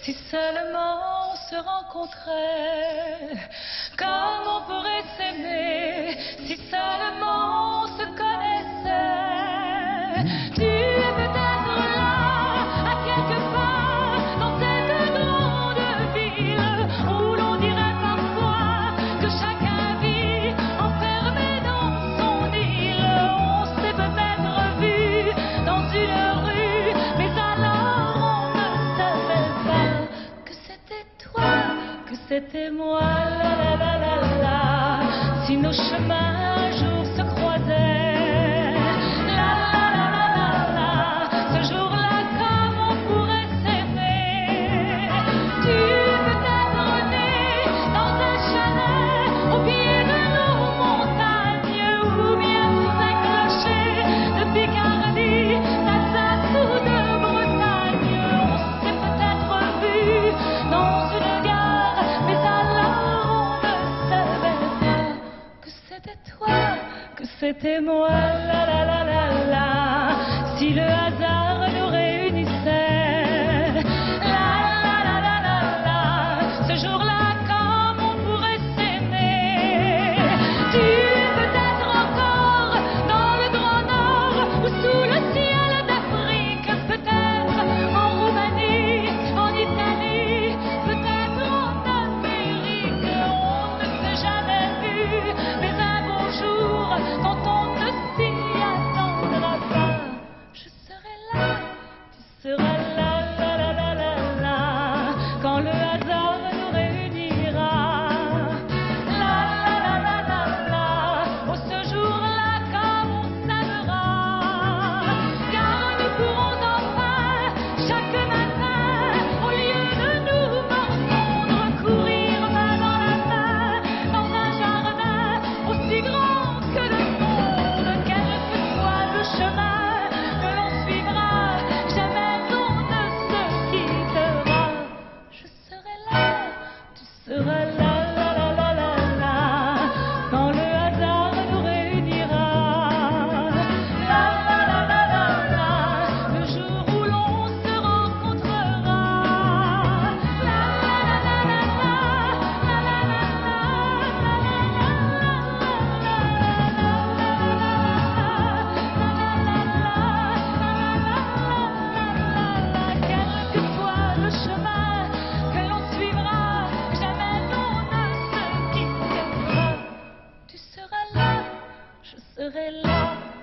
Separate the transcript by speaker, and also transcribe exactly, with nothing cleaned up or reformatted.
Speaker 1: Si seulement on se rencontrait, comme on pourrait s'aimer, si seulement on se connaissait. Tu es peut-être là, à quelque part, dans cette grande ville, où l'on dirait parfois que chacun vit enfermé dans son île. On s'est peut-être vu dans une rue, mais alors on ne savait pas que c'était toi, que c'était moi, la la la la la. Si nos chemins un jour se croisaient, la la la la la la, ce jour-là comme on pourrait s'aimer. Tu peut-être né dans un chalet au pied de nos montagnes, ou bien sous un clocher de Picardie, d'Alsace ou de Bretagne. On s'est peut-être vu dans une gare, mais alors on ne savait pas que c'était toi, que c'était moi, la la la la la. Si le hasard nous réunissait, la la la la la la, ce jour-là comme on pourrait s'aimer. Tu es peut-être encore dans le Grand Nord ou sous le ciel d'Afrique, peut-être en Roumanie, en Italie, peut-être en Amérique. On ne s'est jamais vu, mais un beau jour, quand on ne s'y attendra pas, je serai là, tu seras là, la la la la la, quand le hasard nous réunira. La la la la la la, oh ce jour-là comme on s'aimera. Car nous pourrons enfin, chaque matin, au lieu de nous morfondre, courir main dans la main, dans un jardin aussi grand que le monde. Quel que soit le chemin que l'on suivra, jamais on ne se quittera. Je serai là, tu seras là, la la la la la, quand le hasard nous réunira. La la la la la la, le jour où l'on se rencontrera. La la la la la la, la la la quel que soit le chemin que l'on suivra, jamais on ne se quittera. Tu seras là, je serai là.